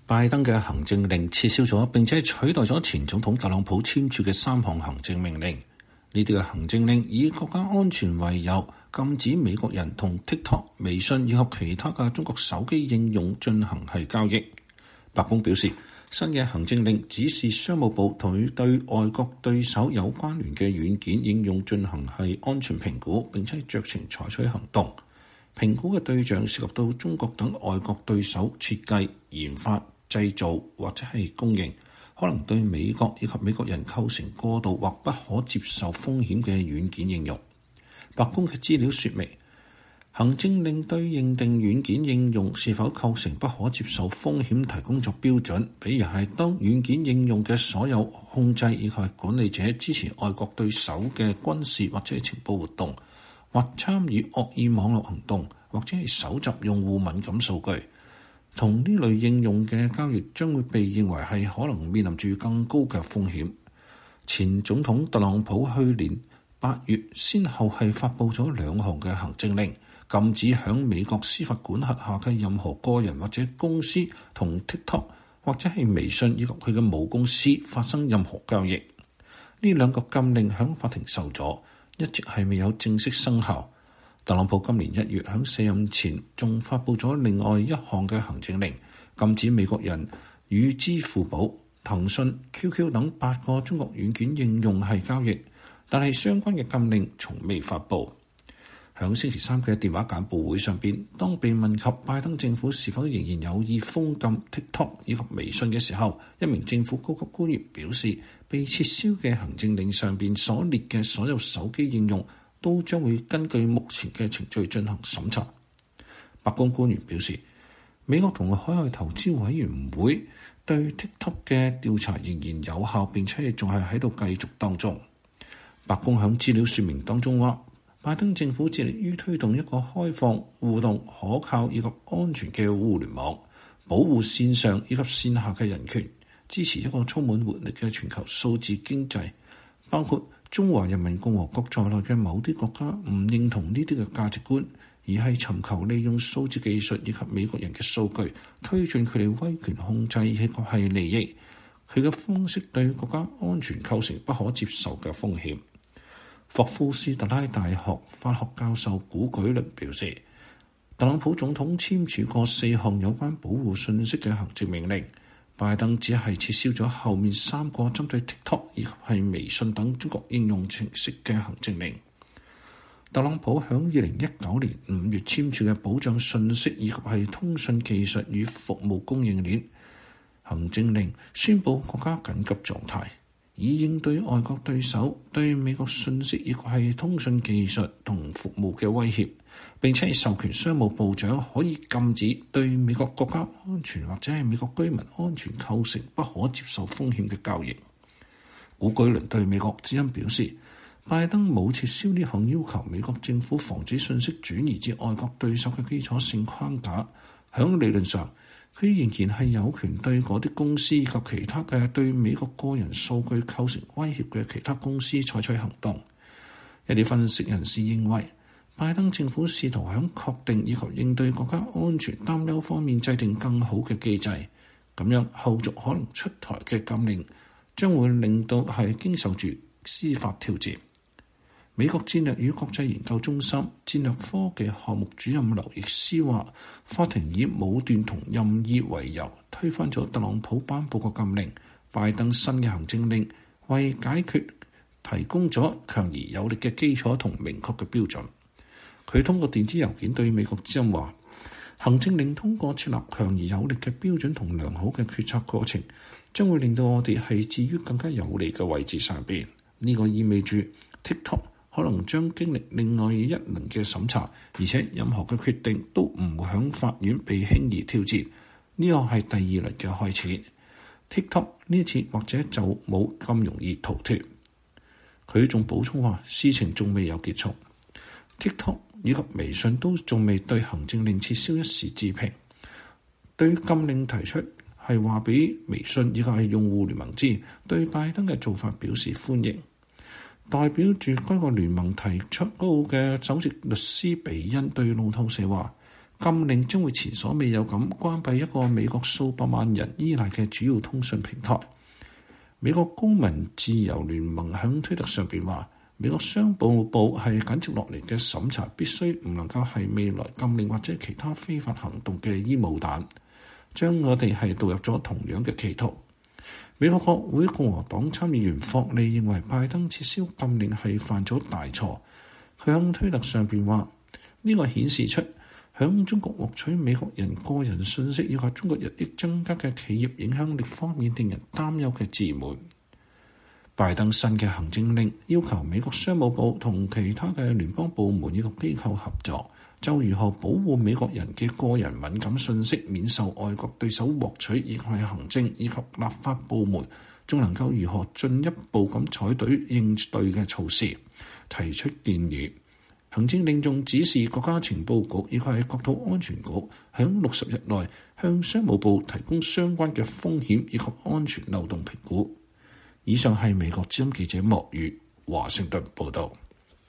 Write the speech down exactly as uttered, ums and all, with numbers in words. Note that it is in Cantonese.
拜登嘅行政令撤銷咗，並且取代咗前總統特朗普簽署嘅三項行政命令。呢啲嘅行政令以國家安全為由，禁止美國人同 TikTok、微信以及其他嘅中國手機應用進行係交易。白宮表示，新嘅行政令指示商務部同對外國對手有關聯嘅軟件應用進行係安全評估，並且酌情採取行動。評估嘅對象涉及到中國等外國對手設計、研發、製造或者係供應，可能對美國以及美國人構成過度或不可接受風險嘅軟件應用。白宮嘅資料說明，行政令對認定軟件應用是否構成不可接受風險提供咗標準，比如係當軟件應用嘅所有控制以及管理者支持外國對手嘅軍事或者係情報活動，或參與惡意網絡行動，或者係搜集用戶敏感數據。同呢類應用嘅交易將會被認為係可能面臨住更高嘅風險。前總統特朗普去年八月先後係發布咗兩項嘅行政令，禁止響美國司法管轄下嘅任何個人或者公司同 TikTok 或者係微信以及佢嘅母公司發生任何交易。呢兩個禁令響法庭受阻，一直係未有正式生效。特朗普今年一月喺卸任前仲發布咗另外一項嘅行政令，禁止美國人與支付寶、騰訊、Q Q 等八個中國軟件應用係交易，但係相關嘅禁令從未發布。喺星期三嘅電話簡報會上邊，當被問及拜登政府是否仍然有意封禁 TikTok 以及微信嘅時候，一名政府高級官員表示，被撤銷嘅行政令上邊所列嘅所有手機應用都將會根據目前嘅程序進行審查。白宮官員表示，美國同海外投資委員會對 TikTok 嘅調查仍然有效，並且仲係喺度繼續當中。白宮響資料說明當中話，拜登政府致力於推動一個開放、互動、可靠以及安全嘅互聯網，保護線上以及線下嘅人權，支持一個充滿活力嘅全球數字經濟，包括中華人民共和國在內嘅某啲國家唔認同呢啲嘅價值觀，而係尋求利用數字技術以及美國人嘅數據推進佢哋威權控制以及係利益。佢嘅方式對國家安全構成不可接受嘅風險。霍夫斯特拉大學法學教授古舉倫表示，特朗普總統簽署過四項有關保護信息嘅行政命令，拜登只係撤銷咗後面三個針對 TikTok 以及係微信等中國應用程式嘅行政令。特朗普響二零一九年五月簽署嘅保障信息以及係通訊技術與服務供應鏈行政令，宣布國家緊急狀態，以應對外國對手對美國信息以及係通訊技術同服務嘅威脅，並且係授權商務部長可以禁止對美國國家安全或者係美國居民安全構成不可接受風險嘅交易。古舉倫對美國之音表示，拜登冇撤銷呢項要求美國政府防止信息轉移至外國對手嘅基礎性框架。響理論上，佢仍然係有權對嗰啲公司以及其他嘅對美國個人數據構成威脅嘅其他公司採取行動。一啲分析人士認為，拜登政府試圖喺確定以及應對國家安全擔憂方面制定更好嘅機制，咁樣後續可能出台嘅禁令將會令到係經受住司法挑戰。美國戰略與國際研究中心戰略科技項目主任劉易斯話，法庭以武斷同任意為由推翻咗特朗普頒布嘅禁令，拜登新嘅行政令為解決提供咗強而有力嘅基礎同明確嘅標準。佢通過電子郵件對美國之音話，行政令通過設立強而有力嘅標準同良好嘅決策過程，將會令到我哋係置於更加有利嘅位置上邊。呢、這個意味住 TikTok可能將經歷另外一輪嘅審查，而且任何嘅決定都唔會響法院被輕易挑戰。呢個係第二輪嘅開始。TikTok 呢次或者就冇咁容易逃脫。佢仲補充話，事情仲未有結束。TikTok 以及微信都仲未對行政令撤銷一時置評。對禁令提出係話俾微信以及係用戶聯盟知，對拜登嘅做法表示歡迎。代表住該個聯盟提出高嘅首席律師比恩對路透社話， 禁令將會前所未有咁關閉一個美國數百萬人依賴嘅主要通訊平台。美國公民自由聯盟響推特上邊話，美國商務部係緊接落嚟嘅審查必須唔能夠係未來禁令或者其他非法行動嘅煙霧彈，將我哋係導入咗同樣嘅歧途。美國國會共和黨參議員霍利認為拜登撤銷禁令係犯咗大錯。佢響推特上邊話，呢個顯示出響中國獲取美國人個人信息以及中國日益增加嘅企業影響力方面令人擔憂嘅自滿。拜登新嘅行政令要求美國商務部同其他嘅聯邦部門以及機構合作，就如何保護美國人嘅個人敏感信息免受外國對手獲取，以及係行政以及立法部門仲能夠如何進一步咁採取應對嘅措施，提出建議。行政令仲指示國家情報局以及係國土安全局響六十日內向商務部提供相關嘅風險以及安全漏洞評估。以上係美國之音記者莫宇華盛頓報道。